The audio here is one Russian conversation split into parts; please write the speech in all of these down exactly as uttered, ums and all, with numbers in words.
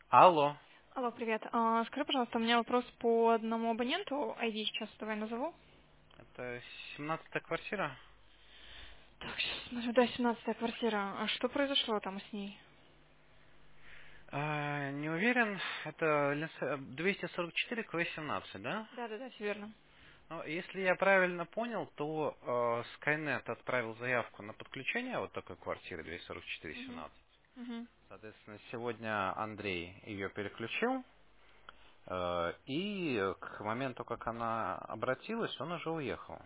Алло. Алло, привет. А, скажи, пожалуйста, у меня вопрос по одному абоненту. ай ди сейчас давай назову. Это семнадцатая квартира? Так, сейчас смотрю. Да, семнадцатая квартира. А что произошло там с ней? А, не уверен. Это линс- двести сорок четыре кв семнадцать, да? Да-да-да, все верно. Ну, если я правильно понял, то э, Skynet отправил заявку на подключение вот такой квартиры двести сорок четыре Угу. семнадцать. Угу. Соответственно, сегодня Андрей ее переключил, э, и к моменту, как она обратилась, он уже уехал.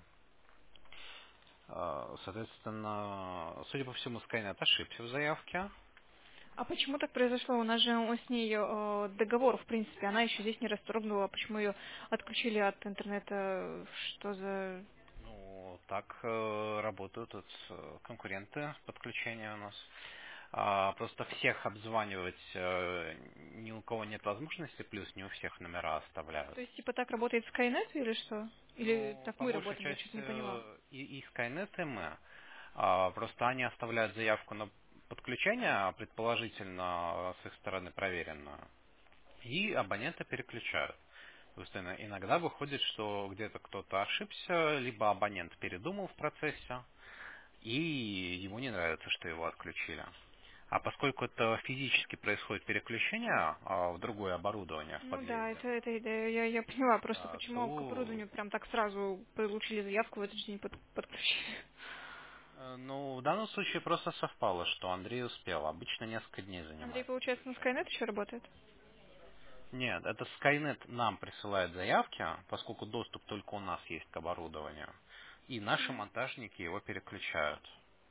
Э, Соответственно, судя по всему, Skynet ошибся в заявке. А почему так произошло? У нас же он с ней э, договор, в принципе. Она еще здесь не расторгнула. Почему ее отключили от интернета? Что за... Ну, так э, работают тут э, конкуренты подключения у нас. А, просто всех обзванивать э, ни у кого нет возможности, плюс не у всех номера оставляют. То есть, типа, так работает Skynet или что? Или Ну, так по мы большей работаем? Я части что-то не поняла. э, и, и Skynet, и мы. А, просто они оставляют заявку на подключение, предположительно с их стороны проверенную, и абонента переключают. Собственно, иногда выходит, что где-то кто-то ошибся, либо абонент передумал в процессе, и ему не нравится, что его отключили. А поскольку это физически происходит переключение а, в другое оборудование в Ну да, подъезде, это, это я, я, я поняла. Просто а, почему к то оборудованию прям так сразу получили заявку в этот же день под, подключили. э, ну, в данном случае просто совпало, что Андрей успел. Обычно несколько дней Андрей, занимает получается, на подключение. Skynet еще работает? Нет, это Skynet нам присылает заявки, поскольку доступ только у нас есть к оборудованию, и наши Мгм. монтажники его переключают.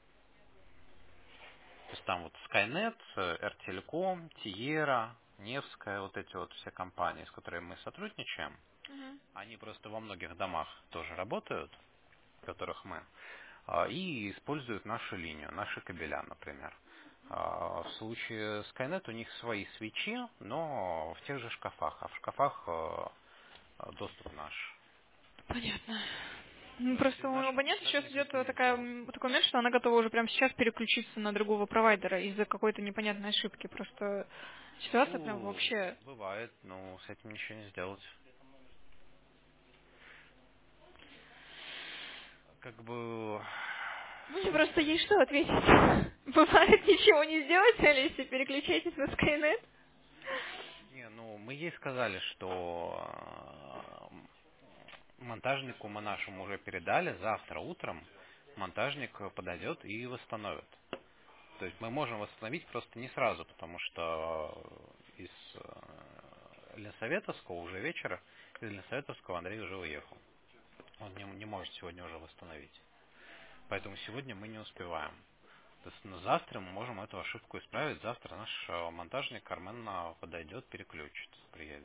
То есть там вот Skynet, R-Telecom, Tierra, Невская, вот эти вот все компании, с которыми мы сотрудничаем, Мгм. они просто во многих домах тоже работают, в которых мы, а, и используют нашу линию, наши кабеля, например. А, В случае Skynet у них свои свечи, но в тех же шкафах, а в шкафах э, доступ наш. Понятно. Ну, То есть просто без у наших абонента сейчас монтажников идет э, не такая, сделать. м, такой момент, что она готова уже прямо сейчас переключиться на другого провайдера из-за какой-то непонятной ошибки. Просто ситуация прям Ну, вообще... бывает, но с этим ничего не сделать. Как бы Мне тут. просто есть что ответить. Бывает ничего не сделать, Алиса, переключайтесь на Skynet. Не, ну мы ей сказали, что э, монтажнику мы нашему уже передали, завтра утром монтажник подойдет и восстановит. То есть мы можем восстановить просто не сразу, потому что из э, Ленсоветовского уже вечера, из Ленсоветовского Андрей уже уехал. Он не, не может сегодня уже восстановить. Поэтому сегодня мы не успеваем. То есть на завтра мы можем эту ошибку исправить. Завтра наш э, монтажник Кармен э, подойдет, переключит, приедет.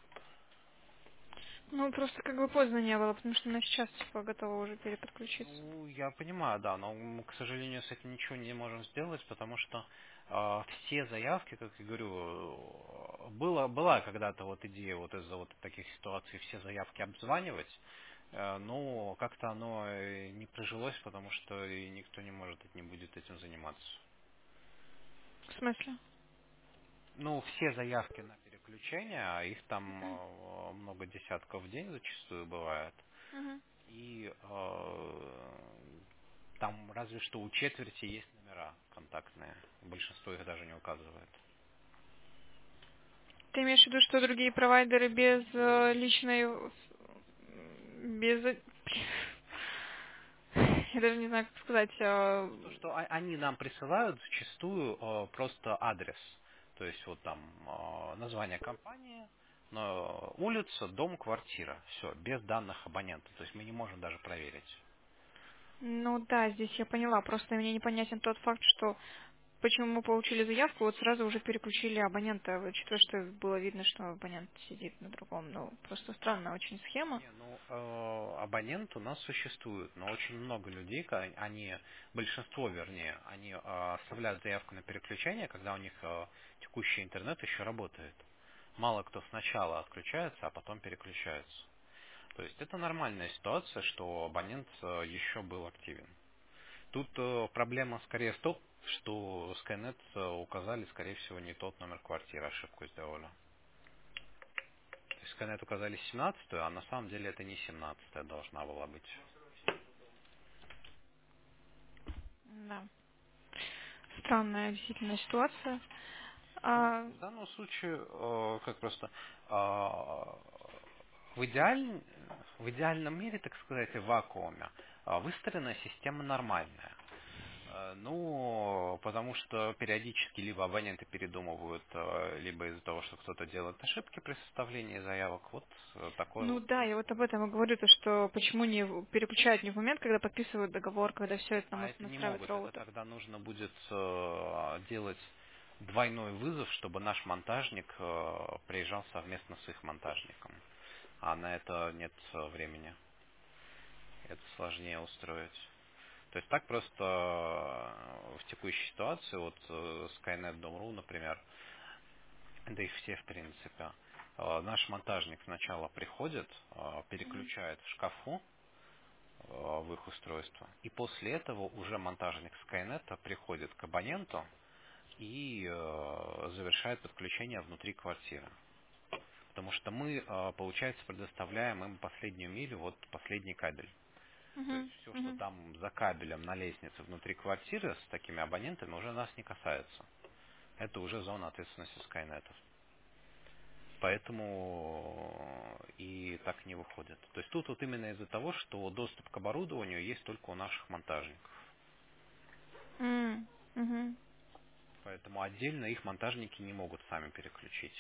Ну, просто как бы поздно не было, потому что она сейчас, типа, готова уже переподключиться. Ну, я понимаю, да, но мы, к сожалению, с этим ничего не можем сделать, потому что э, все заявки, как я говорю, э, было, была когда-то вот идея вот из-за вот таких ситуаций все заявки обзванивать, э, но как-то оно э, не прижилось, потому что и никто не может, не будет этим заниматься. В смысле? Ну, все заявки на переключение, а их там э, много десятков в день зачастую бывает. Мгм. И э, там разве что у четверти есть номера контактные. Большинство их даже не указывает. Ты имеешь в виду, что другие провайдеры без э, личной... м, без... э, Я даже не знаю, как сказать. э, Ну, то, что о- они нам присылают зачастую э, просто адрес. То есть вот там э, название компании, но улица, дом, квартира. Все, без данных абонента. То есть мы не можем даже проверить. Ну да, здесь я поняла. Просто мне непонятен тот факт, что почему мы получили заявку, вот сразу уже переключили абонента, учитывая, что было видно, что абонент сидит на другом. Ну, просто странная очень схема. Не, ну, э, абонент у нас существует, но очень много людей, ка- они, большинство вернее, они э, оставляют заявку на переключение, когда у них э, текущий интернет еще работает. Мало кто сначала отключается, а потом переключается. То есть это нормальная ситуация, что абонент э, еще был активен. Тут э, проблема скорее в том, что Skynet указали, скорее всего, не тот номер квартиры, ошибку сделали. То есть Skynet указали семнадцатую, а на самом деле это не семнадцатая должна была быть. Да. Странная действительно ситуация. Ну, А, в данном случае, э, как просто, э, в, идеаль... в идеальном мире, так сказать, в вакууме, э, выстроенная система нормальная. Э, Ну, потому что периодически либо абоненты передумывают, э, либо из-за того, что кто-то делает ошибки при составлении заявок. Вот э, такое ну вот. да, я вот об этом и говорю, то что почему не в- переключают не в момент, когда подписывают договор, когда все это А нам это не настраивает могут. Это роутер. тогда нужно будет э, делать двойной вызов, чтобы наш монтажник э, приезжал совместно с их монтажником. А на это нет э, времени. Это сложнее устроить. То есть так просто э, в текущей ситуации, вот э, Skynet точка ру, например, да и все в принципе, э, наш монтажник сначала приходит, э, Мгм. переключает в шкафу э, в их устройство, и после этого уже монтажник Skynet приходит к абоненту и э, завершает подключение внутри квартиры. Потому что мы, э, получается, предоставляем им последнюю милю, вот последний кабель. То есть Мгм. все, что Мгм. там за кабелем на лестнице внутри квартиры с такими абонентами, уже нас не касается. Это уже зона ответственности Skynet. Поэтому и так не выходит. То есть тут вот именно из-за того, что доступ к оборудованию есть только у наших монтажников. М, мгм. Поэтому отдельно их монтажники не могут сами переключить.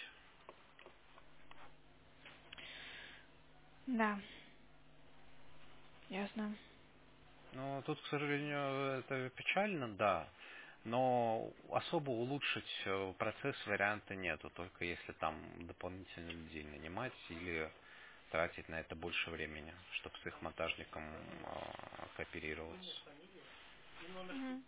Да, ясно. Ну, тут, к сожалению, это печально, да. Но особо улучшить э, процесс варианта нету, только если там дополнительно людей нанимать или тратить на это больше времени, чтобы с их монтажником э, кооперироваться. Мгм.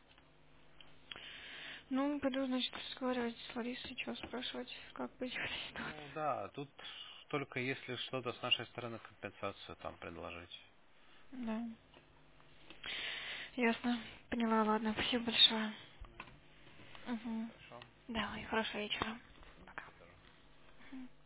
Ну, пойду, значит, разговаривать с Ларисой, что спрашивать, как быть в этой Ну ситуации. да, тут только если что-то с нашей стороны компенсацию там предложить. Да. Ясно. Поняла, ладно. Спасибо большое. Угу. Хорошо. Давай, хорошего вечера. М, Пока. тебе тоже. Мгм.